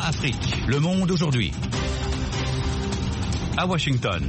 Afrique, le monde aujourd'hui. À Washington.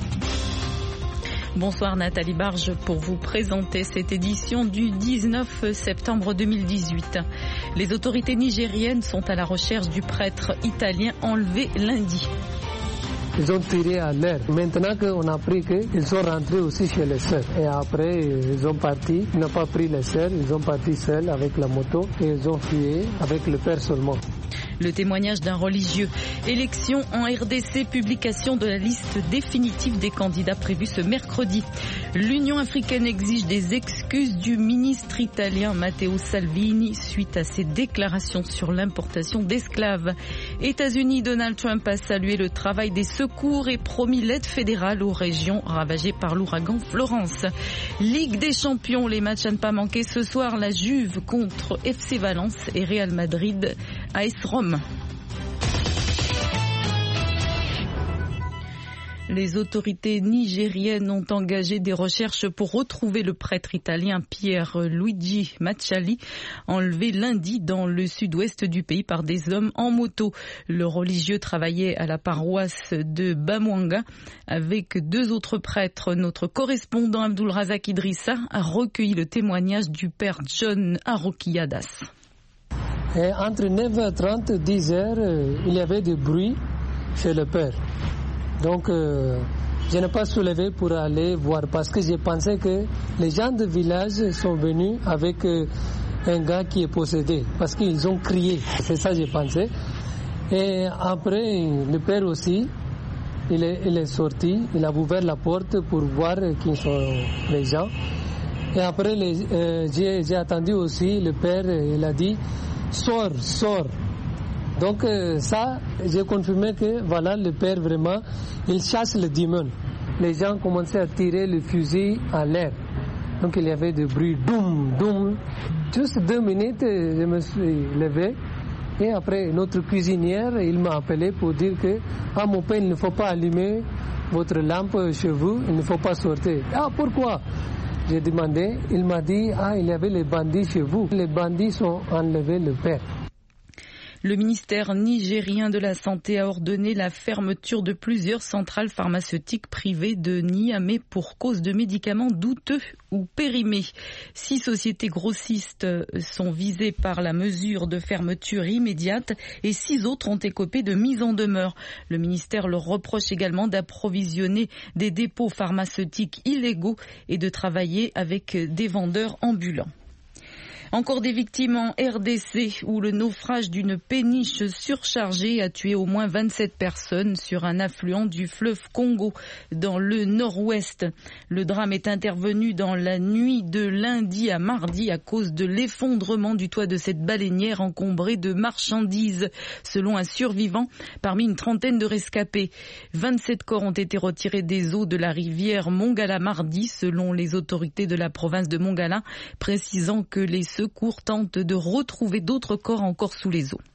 Bonsoir Nathalie Barge pour vous présenter cette édition du 19 septembre 2018. Les autorités nigériennes sont à la recherche du prêtre italien enlevé lundi. Ils ont tiré à l'air. Maintenant qu'on a appris qu'ils sont rentrés aussi chez les sœurs. Et après, ils ont parti. Ils n'ont pas pris les sœurs. Ils ont parti seuls avec la moto. Et ils ont fui avec le père seulement. Le témoignage d'un religieux. Élection en RDC, publication de la liste définitive des candidats prévue ce mercredi. L'Union africaine exige des excuses du ministre italien Matteo Salvini suite à ses déclarations sur l'importation d'esclaves. États-Unis, Donald Trump a salué le travail des secours et promis l'aide fédérale aux régions ravagées par l'ouragan Florence. Ligue des champions, les matchs à ne pas manquer ce soir, la Juve contre FC Valence et Real Madrid AS Rome. Les autorités nigériennes ont engagé des recherches pour retrouver le prêtre italien Pierluigi Macciali, enlevé lundi dans le sud-ouest du pays par des hommes en moto. Le religieux travaillait à la paroisse de Bamwanga avec deux autres prêtres. Notre correspondant Abdul Razak Idrissa a recueilli le témoignage du père John Arokiadas. Et entre 9h30 et 10h, il y avait du bruit chez le père. Donc, je n'ai pas soulevé pour aller voir parce que j'ai pensé que les gens du village sont venus avec un gars qui est possédé parce qu'ils ont crié. C'est ça que j'ai pensé. Et après, le père aussi, il est sorti, il a ouvert la porte pour voir qui sont les gens. Et après, j'ai attendu aussi, le père, il a dit, sors. Donc ça, j'ai confirmé que voilà, le père vraiment, il chasse le démon. Les gens commençaient à tirer le fusil à l'air. Donc il y avait du bruit, doum, doum. Juste 2 minutes, je me suis levé. Et après, notre cuisinière, il m'a appelé pour dire que, mon père, il ne faut pas allumer votre lampe chez vous, il ne faut pas sortir. Pourquoi? J'ai demandé, il m'a dit, il y avait les bandits chez vous. Les bandits sont enlevés le père. Le ministère nigérien de la Santé a ordonné la fermeture de plusieurs centrales pharmaceutiques privées de Niamey pour cause de médicaments douteux ou périmés. 6 sociétés grossistes sont visées par la mesure de fermeture immédiate et 6 autres ont écopé de mise en demeure. Le ministère leur reproche également d'approvisionner des dépôts pharmaceutiques illégaux et de travailler avec des vendeurs ambulants. Encore des victimes en RDC où le naufrage d'une péniche surchargée a tué au moins 27 personnes sur un affluent du fleuve Congo dans le nord-ouest. Le drame est intervenu dans la nuit de lundi à mardi à cause de l'effondrement du toit de cette baleinière encombrée de marchandises, selon un survivant parmi une trentaine de rescapés. 27 corps ont été retirés des eaux de la rivière Mongala mardi, selon les autorités de la province de Mongala, précisant que les secours tentent de retrouver d'autres corps encore sous les eaux.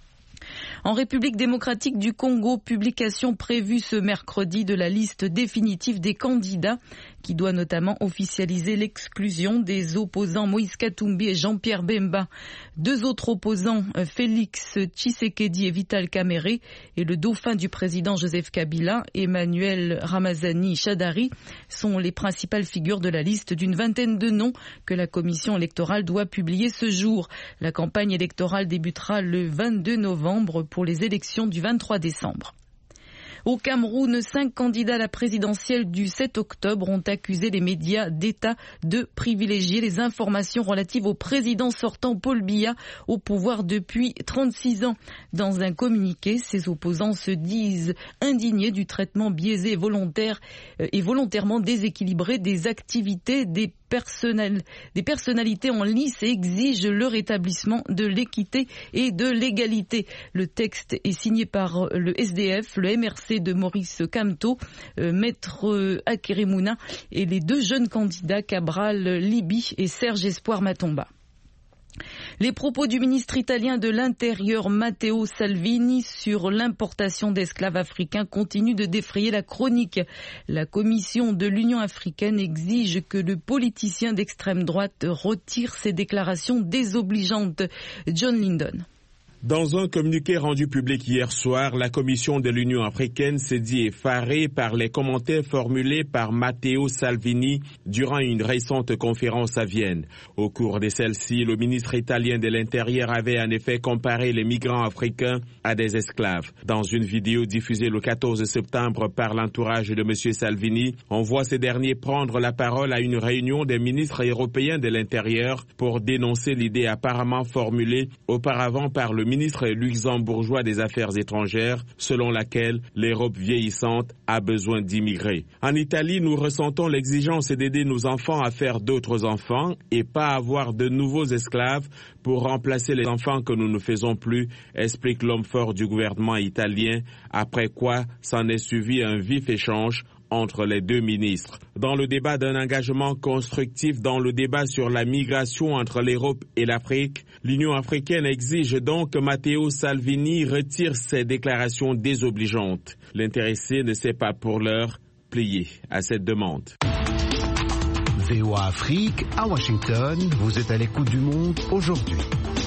En République démocratique du Congo, publication prévue ce mercredi de la liste définitive des candidats qui doit notamment officialiser l'exclusion des opposants Moïse Katumbi et Jean-Pierre Bemba. 2 autres opposants, Félix Tshisekedi et Vital Kamerhe, et le dauphin du président Joseph Kabila, Emmanuel Ramazani Shadari, sont les principales figures de la liste d'une vingtaine de noms que la commission électorale doit publier ce jour. La campagne électorale débutera le 22 novembre pour les élections du 23 décembre. Au Cameroun, 5 candidats à la présidentielle du 7 octobre ont accusé les médias d'État de privilégier les informations relatives au président sortant Paul Biya au pouvoir depuis 36 ans. Dans un communiqué, ses opposants se disent indignés du traitement biaisé et volontairement déséquilibré des activités des personnalités en lice et exigent le rétablissement de l'équité et de l'égalité. Le texte est signé par le SDF, le MRC de Maurice Kamto, Maître Akeremouna et les 2 jeunes candidats Cabral Libi et Serge Espoir Matomba. Les propos du ministre italien de l'Intérieur Matteo Salvini sur l'importation d'esclaves africains continuent de défrayer la chronique. La Commission de l'Union africaine exige que le politicien d'extrême droite retire ses déclarations désobligeantes. John Lindon. Dans un communiqué rendu public hier soir, la Commission de l'Union africaine s'est dit effarée par les commentaires formulés par Matteo Salvini durant une récente conférence à Vienne. Au cours de celle-ci, le ministre italien de l'Intérieur avait en effet comparé les migrants africains à des esclaves. Dans une vidéo diffusée le 14 septembre par l'entourage de M. Salvini, on voit ces derniers prendre la parole à une réunion des ministres européens de l'Intérieur pour dénoncer l'idée apparemment formulée auparavant par le ministre luxembourgeois des Affaires étrangères, selon laquelle l'Europe vieillissante a besoin d'immigrés. En Italie, nous ressentons l'exigence d'aider nos enfants à faire d'autres enfants et pas avoir de nouveaux esclaves pour remplacer les enfants que nous ne faisons plus, explique l'homme fort du gouvernement italien, après quoi s'en est suivi un vif échange entre les deux ministres. Dans le débat d'un engagement constructif dans le débat sur la migration entre l'Europe et l'Afrique, l'Union africaine exige donc que Matteo Salvini retire ses déclarations désobligeantes. L'intéressé ne s'est pas pour l'heure plié à cette demande. VOA Afrique, à Washington, vous êtes à l'écoute du monde aujourd'hui.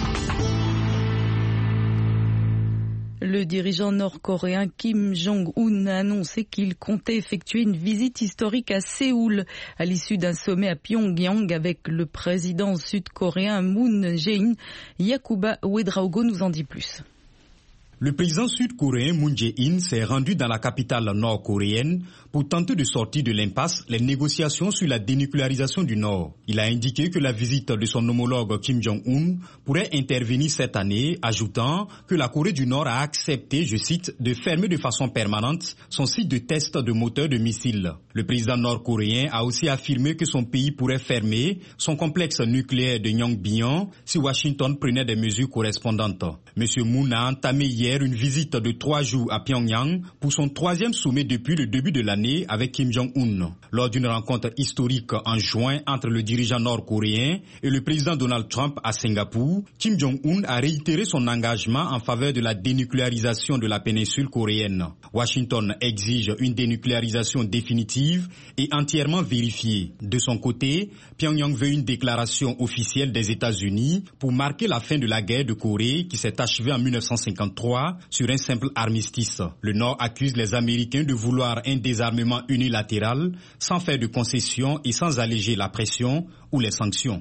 Le dirigeant nord-coréen Kim Jong-un a annoncé qu'il comptait effectuer une visite historique à Séoul à l'issue d'un sommet à Pyongyang avec le président sud-coréen Moon Jae-in. Yacouba Ouedraogo nous en dit plus. Le président sud-coréen Moon Jae-in s'est rendu dans la capitale nord-coréenne pour tenter de sortir de l'impasse les négociations sur la dénucléarisation du Nord. Il a indiqué que la visite de son homologue Kim Jong-un pourrait intervenir cette année, ajoutant que la Corée du Nord a accepté, je cite, de fermer de façon permanente son site de test de moteurs de missiles. Le président nord-coréen a aussi affirmé que son pays pourrait fermer son complexe nucléaire de Yongbyon si Washington prenait des mesures correspondantes. M. Moon a entamé hier une visite de 3 jours à Pyongyang pour son 3e sommet depuis le début de l'année avec Kim Jong-un. Lors d'une rencontre historique en juin entre le dirigeant nord-coréen et le président Donald Trump à Singapour, Kim Jong-un a réitéré son engagement en faveur de la dénucléarisation de la péninsule coréenne. Washington exige une dénucléarisation définitive et entièrement vérifiée. De son côté, Pyongyang veut une déclaration officielle des États-Unis pour marquer la fin de la guerre de Corée qui s'est achevée en 1953 sur un simple armistice. Le Nord accuse les Américains de vouloir un désarmement unilatéral sans faire de concessions et sans alléger la pression ou les sanctions.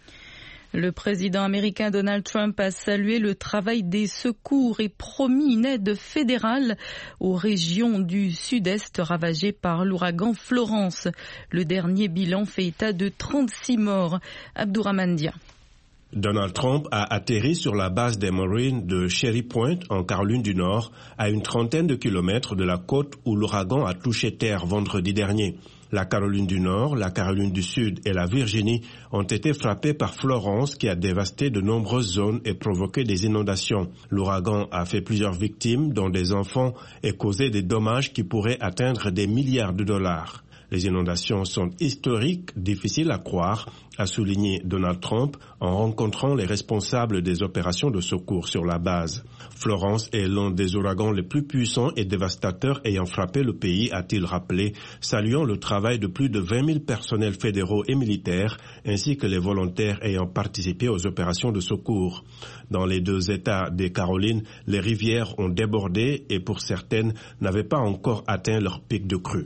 Le président américain Donald Trump a salué le travail des secours et promis une aide fédérale aux régions du sud-est ravagées par l'ouragan Florence. Le dernier bilan fait état de 36 morts. Abdourahmane Dia. Donald Trump a atterri sur la base des Marines de Cherry Point en Caroline du Nord, à une trentaine de kilomètres de la côte où l'ouragan a touché terre vendredi dernier. La Caroline du Nord, la Caroline du Sud et la Virginie ont été frappées par Florence qui a dévasté de nombreuses zones et provoqué des inondations. L'ouragan a fait plusieurs victimes, dont des enfants, et causé des dommages qui pourraient atteindre des milliards de dollars. Les inondations sont historiques, difficiles à croire, a souligné Donald Trump en rencontrant les responsables des opérations de secours sur la base. Florence est l'un des ouragans les plus puissants et dévastateurs ayant frappé le pays, a-t-il rappelé, saluant le travail de plus de 20 000 personnels fédéraux et militaires, ainsi que les volontaires ayant participé aux opérations de secours. Dans les 2 États des Carolines, les rivières ont débordé et pour certaines n'avaient pas encore atteint leur pic de crue.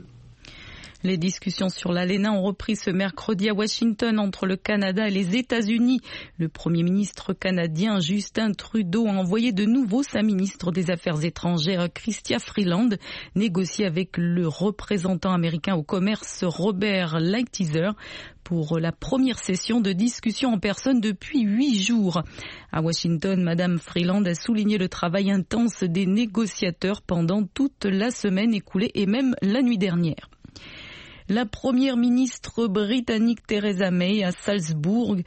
Les discussions sur l'ALENA ont repris ce mercredi à Washington entre le Canada et les États-Unis. Le Premier ministre canadien Justin Trudeau a envoyé de nouveau sa ministre des Affaires étrangères Chrystia Freeland négocier avec le représentant américain au commerce Robert Lighthizer pour la première session de discussion en personne depuis 8 jours. À Washington, Madame Freeland a souligné le travail intense des négociateurs pendant toute la semaine écoulée et même la nuit dernière. La première ministre britannique Theresa May à Salzbourg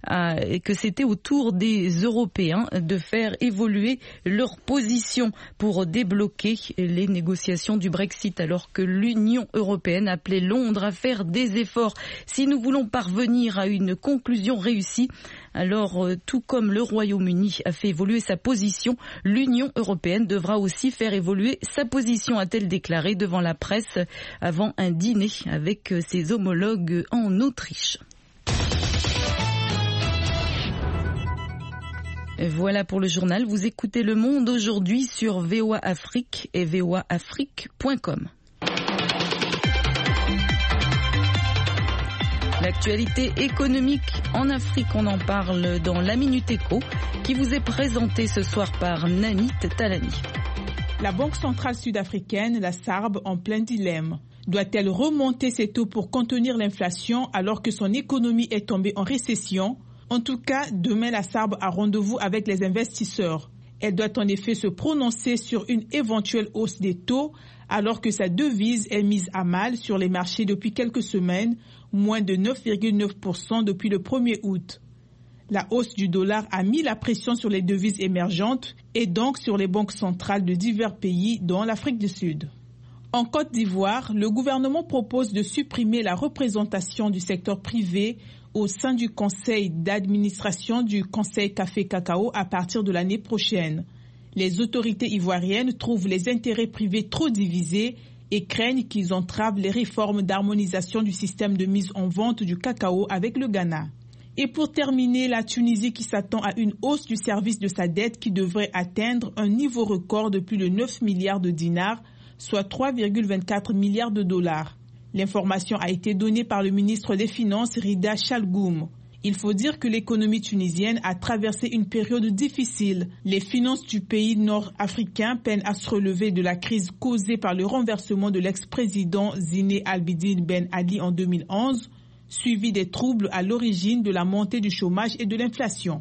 que c'était au tour des Européens de faire évoluer leur position pour débloquer les négociations du Brexit alors que l'Union européenne appelait Londres à faire des efforts. Si nous voulons parvenir à une conclusion réussie, alors tout comme le Royaume-Uni a fait évoluer sa position, l'Union européenne devra aussi faire évoluer sa position, a-t-elle déclaré devant la presse avant un dîner avec ses homologues en Autriche. Voilà pour le journal. Vous écoutez Le Monde aujourd'hui sur VOA Afrique et voaafrique.com. L'actualité économique en Afrique, on en parle dans la Minute Éco qui vous est présentée ce soir par Nanit Talani. La Banque centrale sud-africaine, la SARB, en plein dilemme. Doit-elle remonter ses taux pour contenir l'inflation alors que son économie est tombée en récession? En tout cas, demain, la SARB a rendez-vous avec les investisseurs. Elle doit en effet se prononcer sur une éventuelle hausse des taux alors que sa devise est mise à mal sur les marchés depuis quelques semaines, moins de 9,9% depuis le 1er août. La hausse du dollar a mis la pression sur les devises émergentes et donc sur les banques centrales de divers pays, dont l'Afrique du Sud. En Côte d'Ivoire, le gouvernement propose de supprimer la représentation du secteur privé au sein du conseil d'administration du Conseil Café-Cacao à partir de l'année prochaine. Les autorités ivoiriennes trouvent les intérêts privés trop divisés et craignent qu'ils entravent les réformes d'harmonisation du système de mise en vente du cacao avec le Ghana. Et pour terminer, la Tunisie qui s'attend à une hausse du service de sa dette qui devrait atteindre un niveau record de plus de 9 milliards de dinars, soit 3,24 milliards de dollars. L'information a été donnée par le ministre des Finances Rida Chalgoum. Il faut dire que l'économie tunisienne a traversé une période difficile. Les finances du pays nord-africain peinent à se relever de la crise causée par le renversement de l'ex-président Zine Al-Abidine Ben Ali en 2011, suivi des troubles à l'origine de la montée du chômage et de l'inflation.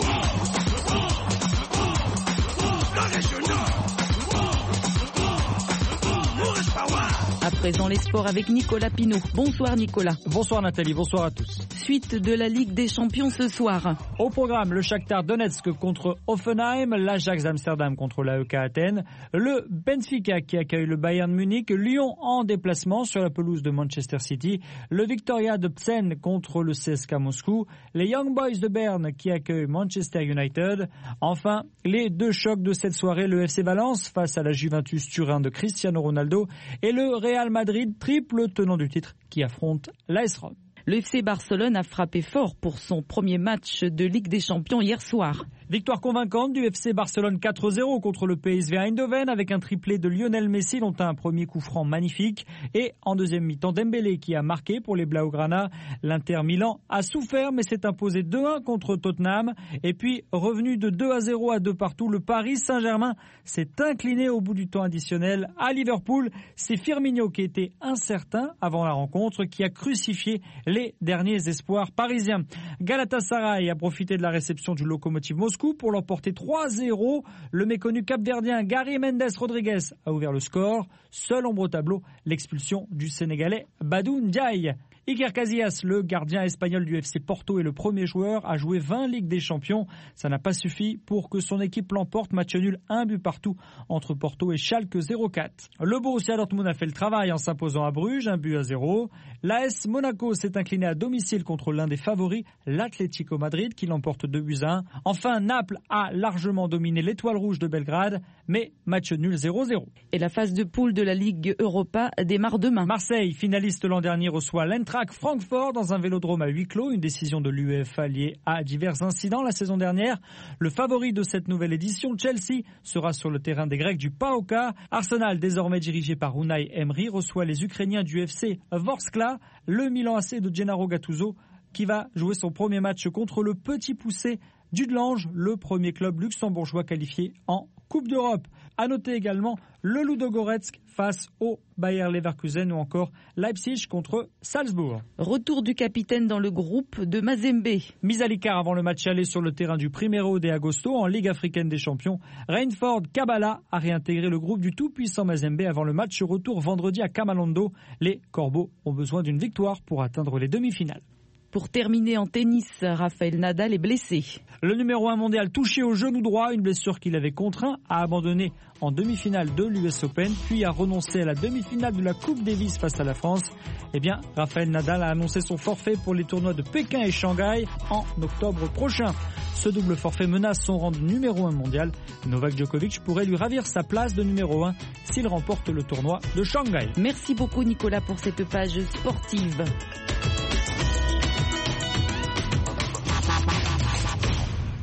À présent, les sports avec Nicolas Pinault. Bonsoir Nicolas. Bonsoir Nathalie, bonsoir à tous. Suite de la Ligue des Champions ce soir. Au programme, le Shakhtar Donetsk contre Hoffenheim, l'Ajax Amsterdam contre l'AEK Athènes, le Benfica qui accueille le Bayern Munich, Lyon en déplacement sur la pelouse de Manchester City, le Victoria de Plzen contre le CSKA Moscou, les Young Boys de Berne qui accueillent Manchester United. Enfin, les deux chocs de cette soirée, le FC Valence face à la Juventus Turin de Cristiano Ronaldo et le Real Madrid, triple tenant du titre, qui affronte l'AS Rome. Le FC Barcelone a frappé fort pour son premier match de Ligue des Champions hier soir. Victoire convaincante du FC Barcelone 4-0 contre le PSV Eindhoven avec un triplé de Lionel Messi dont un premier coup franc magnifique. Et en deuxième mi-temps, Dembélé qui a marqué pour les Blaugrana. L'Inter Milan a souffert mais s'est imposé 2-1 contre Tottenham. Et puis revenu de 2-0 à 2 partout, le Paris Saint-Germain s'est incliné au bout du temps additionnel à Liverpool. C'est Firmino qui était incertain avant la rencontre qui a crucifié les derniers espoirs parisiens. Galatasaray a profité de la réception du Lokomotiv Moscou pour l'emporter 3-0. Le méconnu capverdien Gary Mendes Rodriguez a ouvert le score. Seul ombre au tableau, l'expulsion du Sénégalais Badou Ndiaye. Iker Casillas, le gardien espagnol du FC Porto et le premier joueur, a joué 20 Ligues des Champions. Ça n'a pas suffi pour que son équipe l'emporte. Match nul, 1 but partout entre Porto et Schalke 0-4. Le Borussia Dortmund a fait le travail en s'imposant à Bruges, 1-0. L'AS Monaco s'est incliné à domicile contre l'un des favoris, l'Atlético Madrid, qui l'emporte 2-1. Enfin, Naples a largement dominé l'Étoile Rouge de Belgrade, mais match nul 0-0. Et la phase de poule de la Ligue Europa démarre demain. Marseille, finaliste l'an dernier, reçoit l'Eintracht Francfort dans un vélodrome à huis clos, une décision de l'UEFA liée à divers incidents la saison dernière. Le favori de cette nouvelle édition, Chelsea, sera sur le terrain des Grecs du PAOK. Arsenal, désormais dirigé par Unai Emery, reçoit les Ukrainiens du FC Vorskla, le Milan AC de Gennaro Gattuso, qui va jouer son premier match contre le Petit Poucet du Delange, le premier club luxembourgeois qualifié en Coupe d'Europe. À noter également le Ludogorets face au Bayer Leverkusen ou encore Leipzig contre Salzbourg. Retour du capitaine dans le groupe de Mazembe. Mis à l'écart avant le match aller sur le terrain du Primeiro de Agosto en Ligue africaine des champions, Rainford Kabbalah a réintégré le groupe du tout-puissant Mazembe avant le match retour vendredi à Kamalondo. Les Corbeaux ont besoin d'une victoire pour atteindre les demi-finales. Pour terminer en tennis, Rafael Nadal est blessé. Le numéro 1 mondial touché au genou droit, une blessure qui l'avait contraint à abandonner en demi-finale de l'US Open, puis à renoncer à la demi-finale de la Coupe Davis face à la France. Eh bien, Rafael Nadal a annoncé son forfait pour les tournois de Pékin et Shanghai en octobre prochain. Ce double forfait menace son rang de numéro 1 mondial. Novak Djokovic pourrait lui ravir sa place de numéro 1 s'il remporte le tournoi de Shanghai. Merci beaucoup Nicolas pour cette page sportive.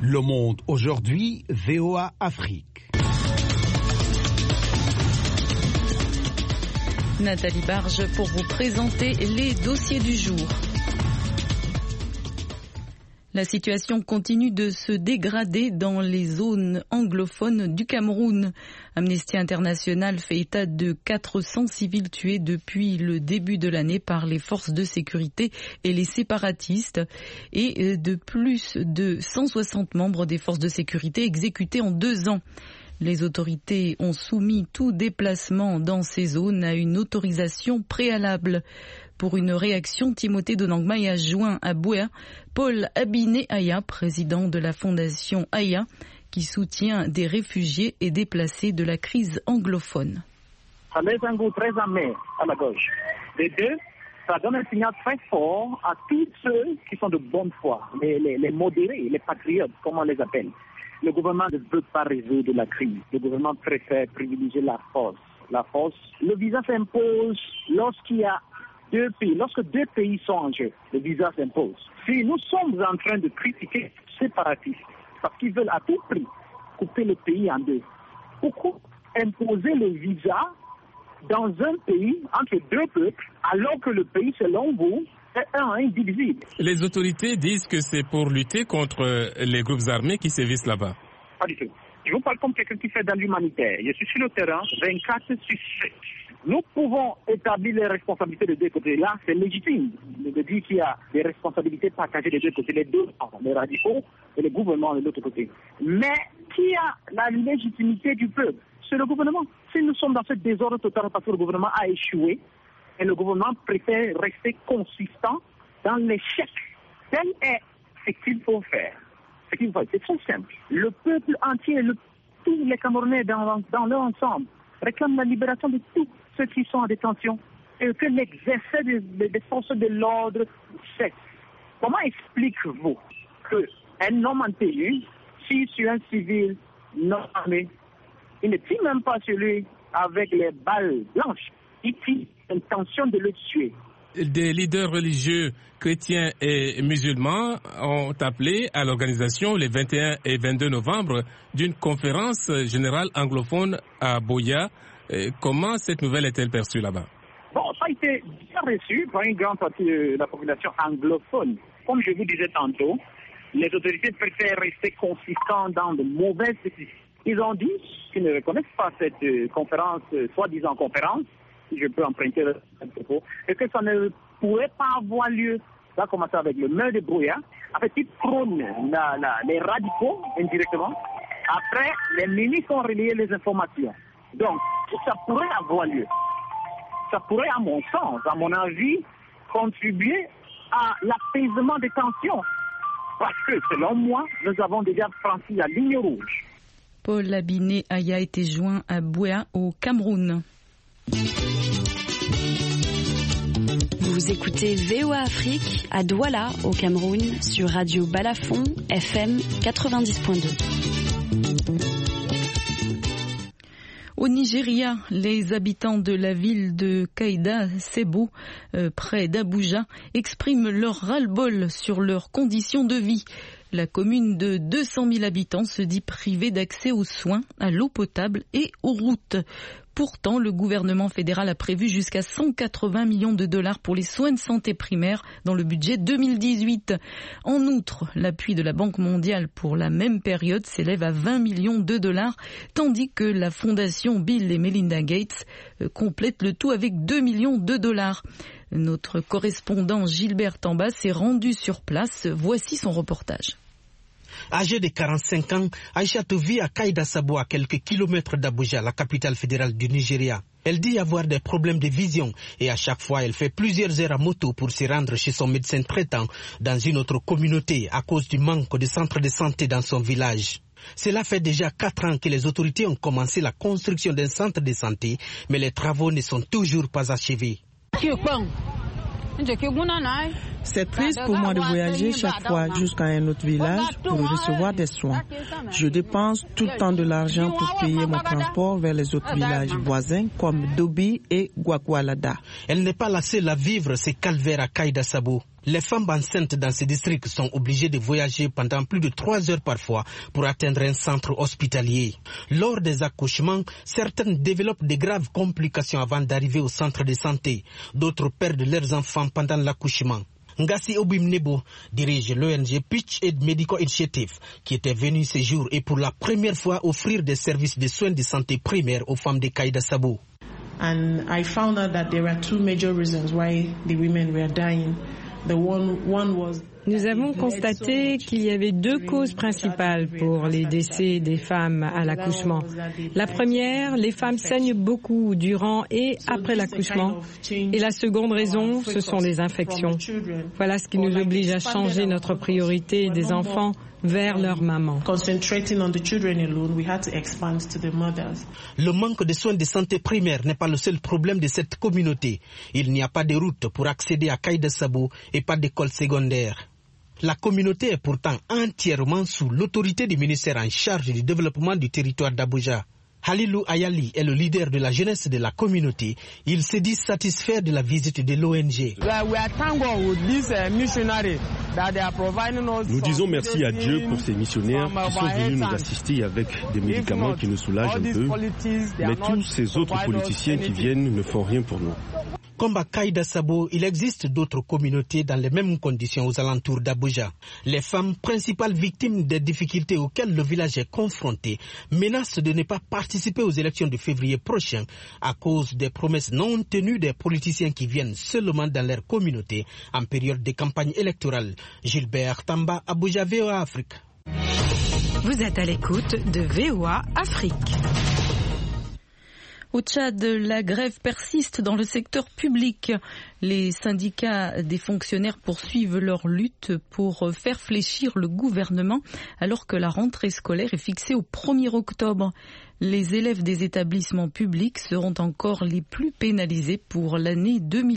Le Monde aujourd'hui, VOA Afrique. Nathalie Barge pour vous présenter les dossiers du jour. La situation continue de se dégrader dans les zones anglophones du Cameroun. Amnesty International fait état de 400 civils tués depuis le début de l'année par les forces de sécurité et les séparatistes et de plus de 160 membres des forces de sécurité exécutés en 2 ans. Les autorités ont soumis tout déplacement dans ces zones à une autorisation préalable. Pour une réaction, Timothée Donangmaï a joint à Bouéa Paul Abiné Aya, président de la fondation Aya, qui soutient des réfugiés et déplacés de la crise anglophone. Ça laisse un goût très amer à la gauche. Les deux, ça donne un signal très fort à tous ceux qui sont de bonne foi, les modérés, les patriotes, comme on les appelle. Le gouvernement ne veut pas résoudre la crise. Le gouvernement préfère privilégier la force. Le visa s'impose lorsqu'il y a 2 pays. Lorsque 2 pays sont en jeu, le visa s'impose. Si nous sommes en train de critiquer les séparatistes, parce qu'ils veulent à tout prix couper le pays en 2, pourquoi imposer le visa dans un pays entre 2 peuples, alors que le pays, selon vous, est indivisible? Les autorités disent que c'est pour lutter contre les groupes armés qui sévissent là-bas. Pas du tout. Je vous parle comme quelqu'un qui fait dans l'humanitaire. Je suis sur le terrain 24 sur 7. Nous pouvons établir les responsabilités des 2 côtés. Là, c'est légitime de dire qu'il y a des responsabilités partagées des 2 côtés, les 2, les radicaux et le gouvernement de l'autre côté. Mais qui a la légitimité du peuple? C'est le gouvernement. Si nous sommes dans ce désordre total parce que le gouvernement a échoué, et le gouvernement préfère rester consistant dans l'échec, tel est ce qu'il faut faire. C'est très simple. Le peuple entier, tous les Camerounais dans leur ensemble, réclament la libération de tous ceux qui sont en détention et que l'exercice des forces de l'ordre cesse. Comment expliquez-vous qu'un homme en tenue tire sur un civil non armé? Il ne tire même pas sur lui avec les balles blanches. Il tire l'intention de le tuer. Des leaders religieux chrétiens et musulmans ont appelé à l'organisation les 21 et 22 novembre d'une conférence générale anglophone à Boya. Comment cette nouvelle est-elle perçue là-bas? Bon, ça a été bien reçu par une grande partie de la population anglophone. Comme je vous disais tantôt, les autorités préfèrent rester consistants dans de mauvaises décisions. Ils ont dit qu'ils ne reconnaissent pas cette conférence, soi-disant conférence, si je peux emprunter le propos, et que ça ne pourrait pas avoir lieu. Ça a commencé avec le maire de Bouéa. En fait, ils prônent les radicaux indirectement. Après, les ministres ont relayé les informations. Donc, ça pourrait avoir lieu. Ça pourrait, à mon sens, à mon avis, contribuer à l'apaisement des tensions. Parce que, selon moi, nous avons déjà franchi la ligne rouge. Paul Abiné Aya été joint à Bouéa au Cameroun. Vous écoutez VOA Afrique à Douala au Cameroun sur Radio Balafon FM 90.2. Au Nigeria, les habitants de la ville de Kaïda Sebou, près d'Abuja, expriment leur ras-le-bol sur leurs conditions de vie. La commune de 200 000 habitants se dit privée d'accès aux soins, à l'eau potable et aux routes. Pourtant, le gouvernement fédéral a prévu jusqu'à 180 millions de dollars pour les soins de santé primaires dans le budget 2018. En outre, l'appui de la Banque mondiale pour la même période s'élève à 20 millions de dollars, tandis que la fondation Bill et Melinda Gates complète le tout avec 2 millions de dollars. Notre correspondant Gilbert Tamba s'est rendu sur place. Voici son reportage. Âgée de 45 ans, Aïchatou vit à Kaïda Sabou, à quelques kilomètres d'Abuja, la capitale fédérale du Nigeria. Elle dit avoir des problèmes de vision et à chaque fois elle fait plusieurs heures à moto pour se rendre chez son médecin traitant dans une autre communauté à cause du manque de centres de santé dans son village. Cela fait déjà 4 ans que les autorités ont commencé la construction d'un centre de santé, mais les travaux ne sont toujours pas achevés. C'est triste pour moi de voyager chaque fois jusqu'à un autre village pour recevoir des soins. Je dépense tout le temps de l'argent pour payer mon transport vers les autres villages voisins comme Dobi et Gwagwalada. Elle n'est pas la seule à vivre ces calvaires à Kaïdasabo. Les femmes enceintes dans ces districts sont obligées de voyager pendant plus de 3 heures parfois pour atteindre un centre hospitalier. Lors des accouchements, certaines développent de graves complications avant d'arriver au centre de santé. D'autres perdent leurs enfants pendant l'accouchement. Ngassi Obimnebo dirige l'ONG Pitch Aid Medical Initiative qui était venu ce jour et pour la première fois offrir des services de soins de santé primaires aux femmes de Kaïdasabo. And I found out that there were 2 major reasons why the women were dying. Nous avons constaté qu'il y avait 2 causes principales pour les décès des femmes à l'accouchement. La première, les femmes saignent beaucoup durant et après l'accouchement. Et la seconde raison, ce sont les infections. Voilà ce qui nous oblige à changer notre priorité des enfants vers leur maman. Le manque de soins de santé primaire n'est pas le seul problème de cette communauté. Il n'y a pas de route pour accéder à Kaïdasabo et pas d'école secondaire. La communauté est pourtant entièrement sous l'autorité du ministère en charge du développement du territoire d'Abuja. Halilou Ayali est le leader de la jeunesse de la communauté. Il se dit satisfait de la visite de l'ONG. Nous disons merci à Dieu pour ces missionnaires qui sont venus nous assister avec des médicaments qui nous soulagent un peu. Mais tous ces autres politiciens qui viennent ne font rien pour nous. Comme à Kaïdasabo, il existe d'autres communautés dans les mêmes conditions aux alentours d'Abuja. Les femmes, principales victimes des difficultés auxquelles le village est confronté, menacent de ne pas participer aux élections de février prochain à cause des promesses non tenues des politiciens qui viennent seulement dans leur communauté en période de campagne électorale. Gilbert Tamba, Abuja, VOA Afrique. Vous êtes à l'écoute de VOA Afrique. Au Tchad, la grève persiste dans le secteur public. Les syndicats des fonctionnaires poursuivent leur lutte pour faire fléchir le gouvernement alors que la rentrée scolaire est fixée au 1er octobre. Les élèves des établissements publics seront encore les plus pénalisés pour l'année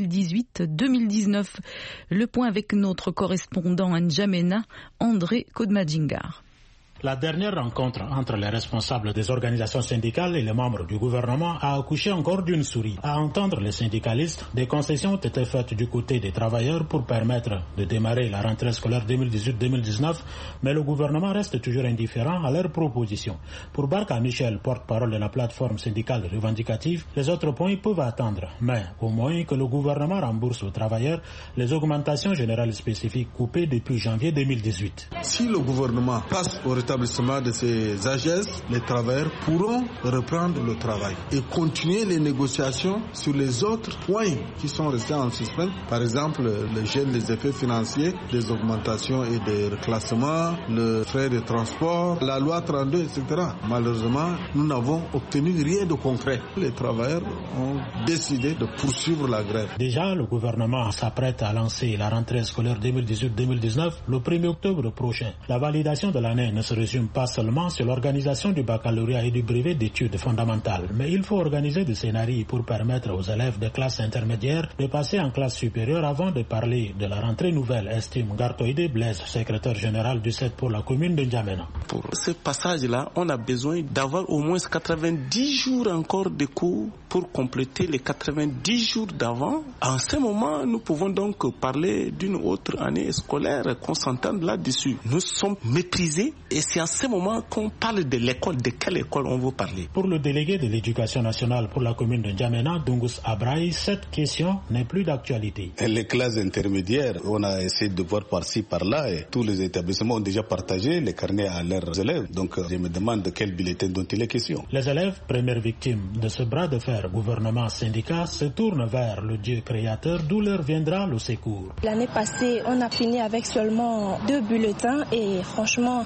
2018-2019. Le point avec notre correspondant à N'Djamena, André Kodmadjingar. La dernière rencontre entre les responsables des organisations syndicales et les membres du gouvernement a accouché encore d'une souris. À entendre les syndicalistes, des concessions ont été faites du côté des travailleurs pour permettre de démarrer la rentrée scolaire 2018-2019, mais le gouvernement reste toujours indifférent à leurs propositions. Pour Barka Michel, porte-parole de la plateforme syndicale revendicative, les autres points peuvent attendre, mais au moins que le gouvernement rembourse aux travailleurs les augmentations générales spécifiques coupées depuis janvier 2018. Si le gouvernement passe au rétablissement de ces AGS, les travailleurs pourront reprendre le travail et continuer les négociations sur les autres points qui sont restés en suspens. Par exemple, le gel des effets financiers, des augmentations et des reclassements, le frais de transport, la loi 32, etc. Malheureusement, nous n'avons obtenu rien de concret. Les travailleurs ont décidé de poursuivre la grève. Déjà, le gouvernement s'apprête à lancer la rentrée scolaire 2018-2019 le 1er octobre prochain. La validation de l'année ne se résume pas seulement sur l'organisation du baccalauréat et du brevet d'études fondamentales, mais il faut organiser des scénarios pour permettre aux élèves des classes intermédiaires de passer en classe supérieure avant de parler de la rentrée nouvelle, estime Gartoïde Blaise, secrétaire général du CED pour la commune de N'Djamena. Pour ce passage-là, on a besoin d'avoir au moins 90 jours encore de cours pour compléter les 90 jours d'avant. En ce moment, nous pouvons donc parler d'une autre année scolaire, qu'on s'entende là-dessus. Nous sommes méprisés et c'est en ce moment qu'on parle de l'école. De quelle école on veut parler? Pour le délégué de l'éducation nationale pour la commune de N'Djamena, Dungus Abraï, cette question n'est plus d'actualité. Les classes intermédiaires, on a essayé de voir par-ci, par-là et tous les établissements ont déjà partagé les carnets à leurs élèves. Donc je me demande de quel bulletin dont il est question. Les élèves, premières victimes de ce bras de fer gouvernement-syndicat, se tournent vers le Dieu créateur d'où leur viendra le secours. L'année passée, on a fini avec seulement 2 bulletins et franchement, ça ne nous a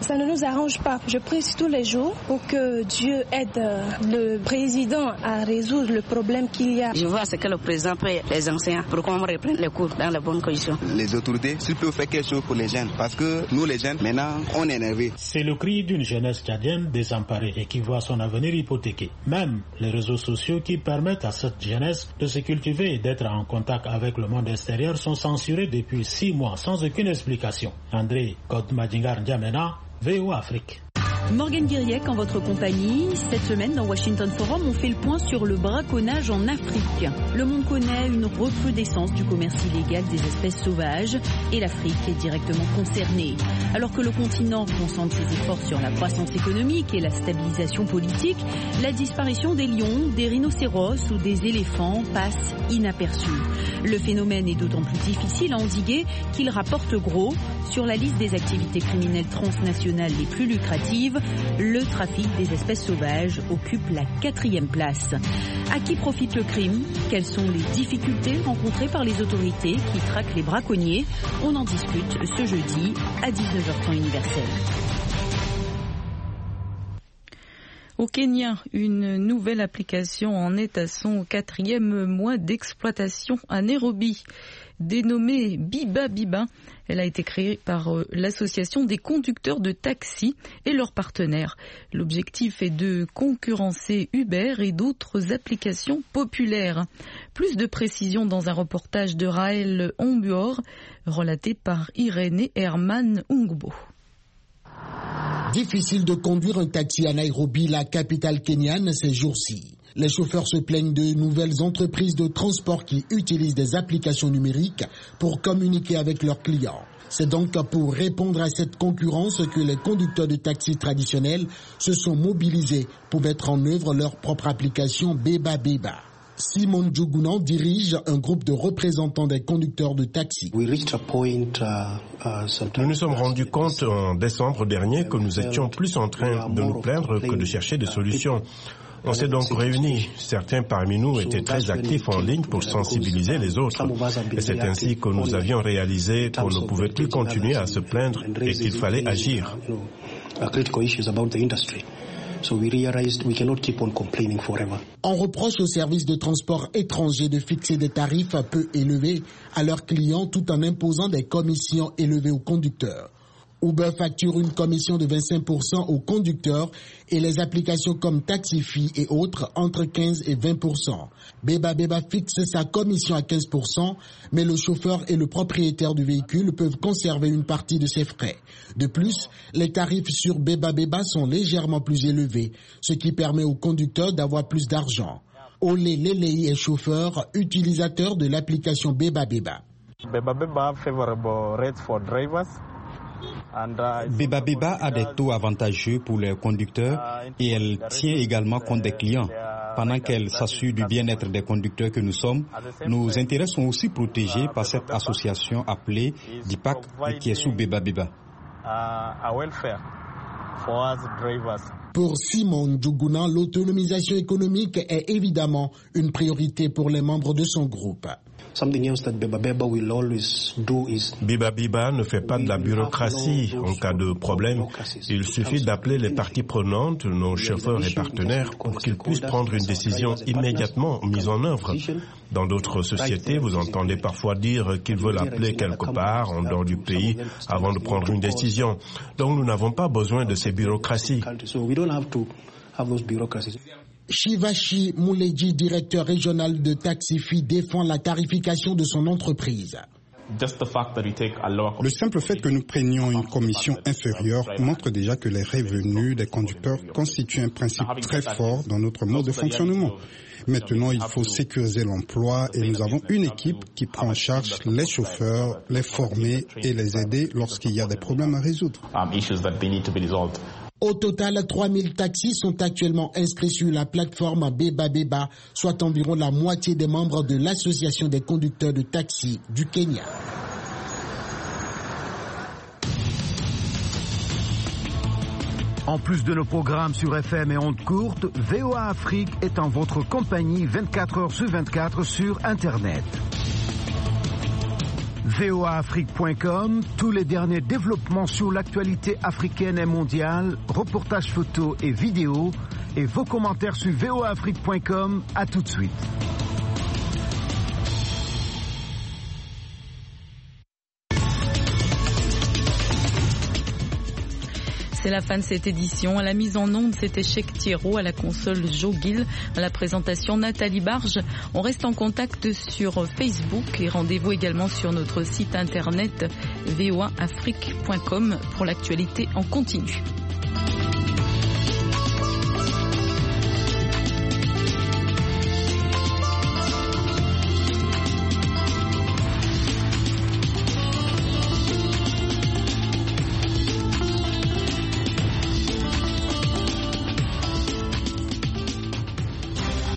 dérange pas. Je prie tous les jours pour que Dieu aide le président à résoudre le problème qu'il y a. Je vois ce que le président fait les enseignants pour qu'on reprenne les cours dans les bonnes conditions. Les autorités, s'ils peuvent faire quelque chose pour les jeunes, parce que nous les jeunes, maintenant, on est énervés. C'est le cri d'une jeunesse tchadienne désemparée et qui voit son avenir hypothéqué. Même les réseaux sociaux qui permettent à cette jeunesse de se cultiver et d'être en contact avec le monde extérieur sont censurés depuis 6 mois sans aucune explication. André Kodmadingar N'Djamena, VOA Afrique. Morgane Guiriec en votre compagnie. Cette semaine dans Washington Forum, on fait le point sur le braconnage en Afrique. Le monde connaît une recrudescence du commerce illégal des espèces sauvages et l'Afrique est directement concernée. Alors que le continent concentre ses efforts sur la croissance économique et la stabilisation politique, la disparition des lions, des rhinocéros ou des éléphants passe inaperçue. Le phénomène est d'autant plus difficile à endiguer qu'il rapporte gros. Sur la liste des activités criminelles transnationales les plus lucratives, le trafic des espèces sauvages occupe la 4e place. À qui profite le crime? Quelles sont les difficultés rencontrées par les autorités qui traquent les braconniers? On en discute ce jeudi à 19h temps universel. Au Kenya, une nouvelle application en est à son 4e mois d'exploitation à Nairobi. Dénommée Biba Biba, elle a été créée par l'association des conducteurs de taxi et leurs partenaires. L'objectif est de concurrencer Uber et d'autres applications populaires. Plus de précisions dans un reportage de Raël Ombuor, relaté par Irénée Herman Ungbo. Difficile de conduire un taxi à Nairobi, la capitale kenyane, ces jours-ci. Les chauffeurs se plaignent de nouvelles entreprises de transport qui utilisent des applications numériques pour communiquer avec leurs clients. C'est donc pour répondre à cette concurrence que les conducteurs de taxis traditionnels se sont mobilisés pour mettre en œuvre leur propre application Biba Biba. Simon Djougunan dirige un groupe de représentants des conducteurs de taxi. Nous nous sommes rendus compte en décembre dernier que nous étions plus en train de nous plaindre que de chercher des solutions. On s'est donc réunis. Certains parmi nous étaient très actifs en ligne pour sensibiliser les autres. Et c'est ainsi que nous avions réalisé qu'on ne pouvait plus continuer à se plaindre et qu'il fallait agir. On reproche aux services de transport étrangers de fixer des tarifs peu élevés à leurs clients tout en imposant des commissions élevées aux conducteurs. Uber facture une commission de 25% aux conducteurs et les applications comme Taxify et autres entre 15 et 20%. Biba Biba fixe sa commission à 15%, mais le chauffeur et le propriétaire du véhicule peuvent conserver une partie de ses frais. De plus, les tarifs sur Biba Biba sont légèrement plus élevés, ce qui permet aux conducteurs d'avoir plus d'argent. Ole Lelei est chauffeur, utilisateur de l'application Biba Biba. Biba Biba favorable rates for drivers. Biba Biba a des taux avantageux pour les conducteurs et elle tient également compte des clients. Pendant qu'elle s'assure du bien-être des conducteurs que nous sommes, nos intérêts sont aussi protégés par cette association appelée DIPAC qui est sous Biba Biba. Pour Simon Djougunan, l'autonomisation économique est évidemment une priorité pour les membres de son groupe. Biba Biba ne fait pas de la bureaucratie en cas de problème. Il suffit d'appeler les parties prenantes, nos chauffeurs et partenaires, pour qu'ils puissent prendre une décision immédiatement mise en œuvre. Dans d'autres sociétés, vous entendez parfois dire qu'ils veulent appeler quelque part en dehors du pays avant de prendre une décision. Donc nous n'avons pas besoin de ces bureaucraties. Shivashi Mouledji, directeur régional de Taxify, défend la tarification de son entreprise. Le simple fait que nous prenions une commission inférieure montre déjà que les revenus des conducteurs constituent un principe très fort dans notre mode de fonctionnement. Maintenant, il faut sécuriser l'emploi et nous avons une équipe qui prend en charge les chauffeurs, les former et les aider lorsqu'il y a des problèmes à résoudre. Au total, 3000 taxis sont actuellement inscrits sur la plateforme Biba Biba, soit environ la moitié des membres de l'association des conducteurs de taxis du Kenya. En plus de nos programmes sur FM et ondes courtes, VOA Afrique est en votre compagnie 24 heures sur 24 sur Internet. voaafrique.com, tous les derniers développements sur l'actualité africaine et mondiale, reportages photos et vidéos, et vos commentaires sur voaafrique.com. À tout de suite. C'est la fin de cette édition. À la mise en onde, c'était Cheikh Thierro, à la console Joe Gill, à la présentation Nathalie Barge. On reste en contact sur Facebook et rendez-vous également sur notre site internet voaafrique.com pour l'actualité en continu.